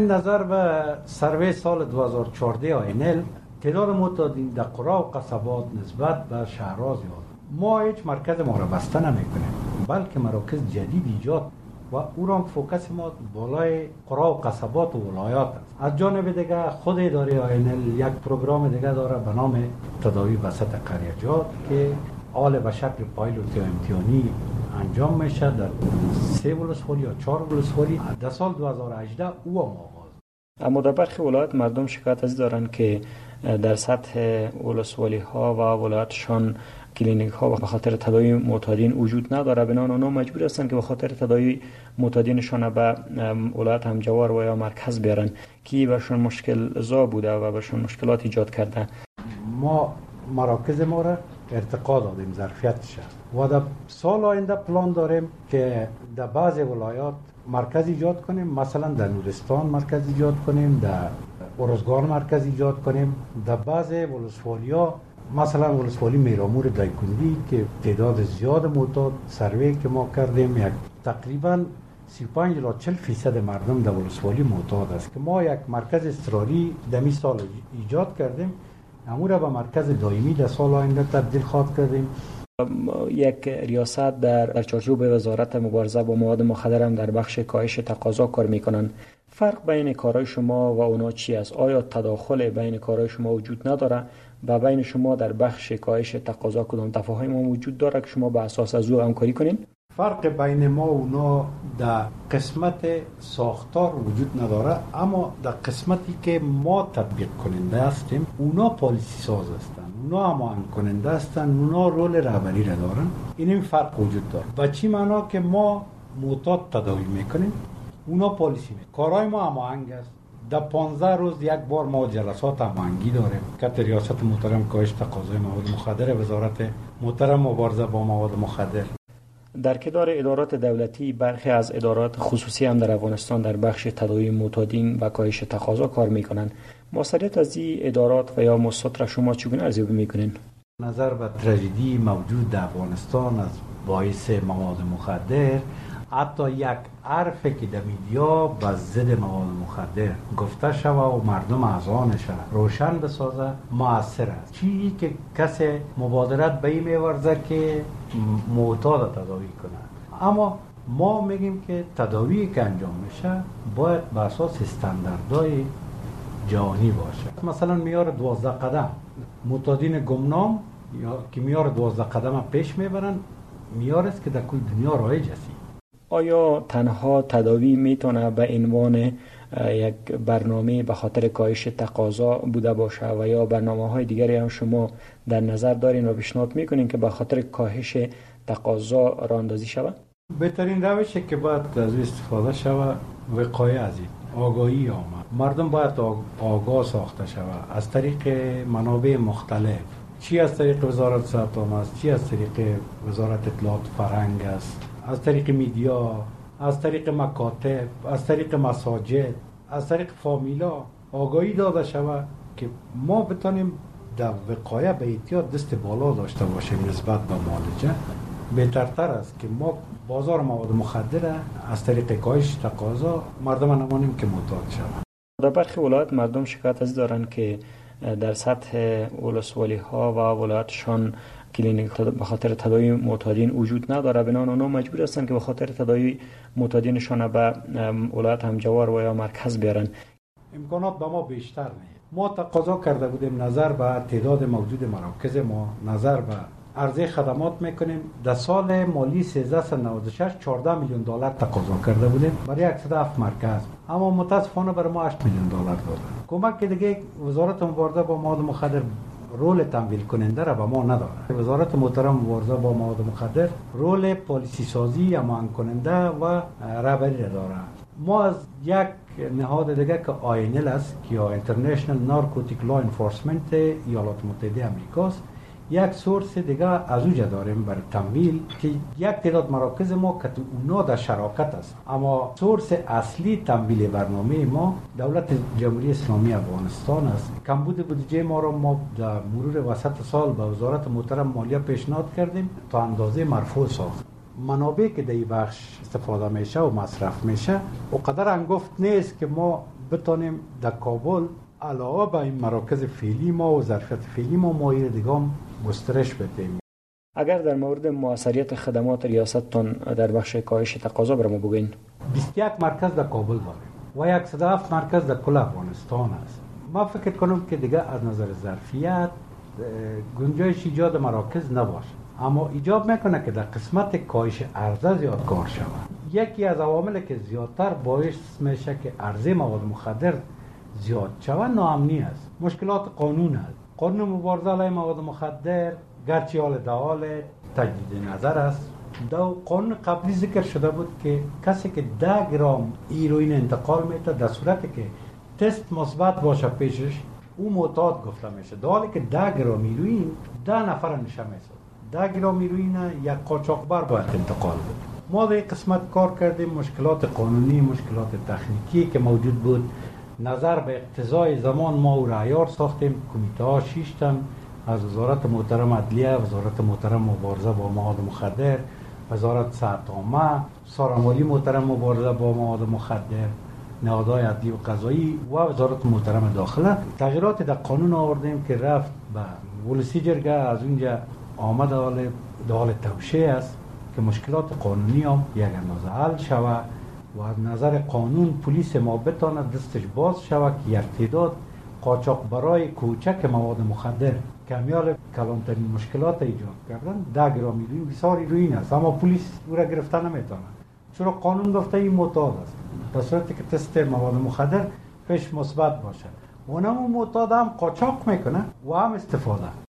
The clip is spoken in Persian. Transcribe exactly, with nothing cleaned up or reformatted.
نظر به سروی سال دو هزار و چهارده آینل تعداد معتادین در قرا و قصبات نسبت به شهرها زیاد. ما هیچ مرکز ما را بسته نمیکنیم، بلکه مراکز جدید ایجاد و او را فوکس ما بالای قرا و قصبات و ولایات است. از جانب دیگه خود اداره آینل یک پروگرام دیگه داره به نام تداوی وسط قریجات که حال به شکل پایلوت یا امتحانی انجام میشه در سه ولسوالی یا چهار ولسوالی. در سال دو هزار و هجده او هم آغاز. اما در برخی ولایات مردم شکایت از دارند که در سطح ولسوالی ها و ولایتشان کلینیک ها به خاطر تداوی معتادین وجود نداره، بنابراین اونا مجبور هستند که به خاطر تداوی معتادینشان به ولایت همجوار و یا مرکز بیارن که برشون مشکل زا بوده و برشون مشکلات ایجاد کرده. ما مراکز ما را ارتقا دادیم ظرفیتش و در سال آینده پلان داریم که در بعض ولایات مرکز ایجاد کنیم، مثلا در نورستان مرکز ایجاد کنیم، در ارزگان مرکز ایجاد کنیم، در بعض ولسوالیا مثلا ولسوالی میرامور دایکندی که تعداد زیاد معتاد سروی که ما کردیم یک تقریبا سی و پنج الی چهل فیصد مردم در ولسوالی معتاد است که ما یک مرکز اضطراری دمی سال ایجاد کردیم، امور را به مرکز دائمی در سال آینده تبدیل خواهد کردیم. یک ریاست در در چارچوب وزارت مبارزه با مواد مخدر هم در بخش کاهش تقاضا کار میکنن. فرق بین کارهای شما و اونا چی است؟ آیا تداخل بین کارهای شما وجود نداره و بین شما در بخش کاهش تقاضا کدام تفاهم وجود داره که شما به اساس از او همکاری کنین؟ فرق بین ما و اونا در قسمت ساختار وجود نداره، اما در قسمتی که ما تطبیق کننده هستیم اونا پالیسی ساز هستن، اونا هماهنگ کننده هستن، اونا رول رهبری را دارن. این فرق وجود داره. و چی معنا که ما معتاد تداوی میکنیم، اونا پالیسی میکنن. کارهای ما هماهنگ است. در پانزده روز یک بار ما جلسات هماهنگی داریم که ریاست محترم کاهش تقاضای مواد مخدر، وزارت محترم مبارزه با مواد مخدر. در کنار ادارات دولتی برخی از ادارات خصوصی هم در افغانستان در بخش تداوی معتادین و کاهش تقاضا کار میکنن. موثریت از این ادارات و یا مؤسسات را شما چگونه ارزیابی میکنین؟ نظر به تراژدی موجود در افغانستان از باعث مواد مخدر، حتی یک حرفی که در میدیا به ضد مواد مخدر گفته شوه و مردم اذهانش روشن بسازه مؤثر است. چیزی که کسی مبادرت به این میورزه که معتاد تداوی کنه، اما ما میگیم که تداوی که انجام میشه باید به اساس استانداردهای جهانی باشه. مثلا میار دوازده قدم معتادین گمنام یا که میار دوازده قدم پیش میبرن، میار است که در کل دنیا رایج است. آیا تنها تداوی میتونه به عنوان یک برنامه به خاطر کاهش تقاضا بوده باشه و یا برنامه‌های دیگری هم شما در نظر دارین و پیشنهاد میکنین که به خاطر کاهش تقاضا راه اندازی شود؟ بهترین روشی که باید از استفاده شود وقایه از این آگاهی آمد. مردم باید آگاه ساخته شود از طریق منابع مختلف، چی از طریق وزارت صحت عامه است، چی از طریق وزارت اطلاعات فرهنگ است، از طریق میدیا، از طریق مکاتب، از طریق مساجد، از طریق فامیلا آگاهی داده شود که ما بتانیم در وقایه به احتیاط دست بالا داشته باشیم نسبت به معالجه. بهترتر است که ما بازار مواد مخدر از طریق کاهش تقاضا مردم نمانیم که معتاد شوند. در برخی ولایات مردم شکایت از دارند که در سطح ولسوالی ها و ولایتشان کلینیک به خاطر تداوی معتادین وجود نداره، بنابراین اونا مجبور هستند که به خاطر تداوی معتادینشان به ولایت همجوار و یا مرکز بیارن. امکانات به ما بیشتر نیست. ما تقاضا کرده بودیم نظر به تعداد موجود مراکز ما، نظر به عرضه خدمات میکنیم. در سال مالی سیزده نود و شش چهارده میلیون دلار تقاضا کرده بودیم برای صد و هفت مرکز، اما متاسفانه برای ما هشت میلیون دلار دادن. کمک که دیگه وزارت مبارزه با مواد مخدر رول تمویل کننده را به ما نداره. وزارت محترم مبارزه با مواد مخدر رول پالیسی سازی هماهنگ کننده و رهبری را داره. ما از یک نهاد دیگه که آینل است که یا اینترنشنال نارکوتیک لا انفورسمنت ایالات متحده آمریکاست، یک سورس دیگه از اوجا داریم برای تمویل که یک تعداد مراکز ما که اونا در شراکت است، اما سورس اصلی تمویل برنامه ما دولت جمهوری اسلامی افغانستان است. کمبود بودجه ما را ما در مرور وسط سال به وزارت محترم مالیه پیشنهاد کردیم تا اندازه مرفوع ساخت. منابع که در این بخش استفاده میشه و مصرف میشه و قدر انگفت نیست که ما بتانیم در کابل علاوه به این مراکز فعلی ما و ظرفیت فعلی ما مایل دیگه هم گسترش بدیم. اگر در مورد موثریت خدمات ریاستتان در بخش کاهش تقاضا برام بگین. بیست و یک مرکز در کابل داریم و صد و هفت مرکز در کل افغانستان است. ما فکر کنم که دیگه از نظر ظرفیت گنجایش ایجاد مراکز نباشه، اما ایجاب میکنه که در قسمت کاهش عرضه زیاد کار شود. یکی از عواملی که زیادتر باعث میشه که عرضه مواد مخدر زیاد شود ناامنی است، مشکلات قانون است. قانون مبارزه علیه مواد مخدر گرچه حال در حال تجدید نظر است. در قانون قبلی ذکر شده بود که کسی که ده گرم هیروئین انتقال میده در صورتی که تست مثبت باشه پیشش او معتاد گفته میشه، در حالی که ده گرم هیروئین ده نفر نشه میسازه. ده گرم هیروئین یک قاچاقبر باید انتقال بده. ما در این قسمت کار کردیم، مشکلات قانونی، مشکلات تکنیکی که موجود بود، نظر به اقتضای زمان ما او را عیار ساختیم. کمیته ها شش تن از وزارت محترم عدلیه، وزارت محترم مبارزه با مواد مخدر، وزارت صحت عامه، سازمان محترم مبارزه با مواد مخدر، نهادهای عدلی و قضایی و وزارت محترم داخله تغییرات در قانون آوردیم که رفت به ولسی جرگه، از اونجا آمد حال حال توشیح است که مشکلات قانونی هم یک اندازه حل شود و از نظر قانون پلیس ما بتانه دستش باز شود که یک تعداد قاچاق برای کوچک مواد مخدر کمیال کلانترین مشکلات ایجاد کردن. ده گرم هیروئین بسیار هیروئین است اما پلیس او را گرفتن نمیتونه، چرا قانون گفته این معتاد است، در صورتی که تست مواد مخدر پیش مثبت باشه. اونم معتاد هم قاچاق میکنه و هم استفاده.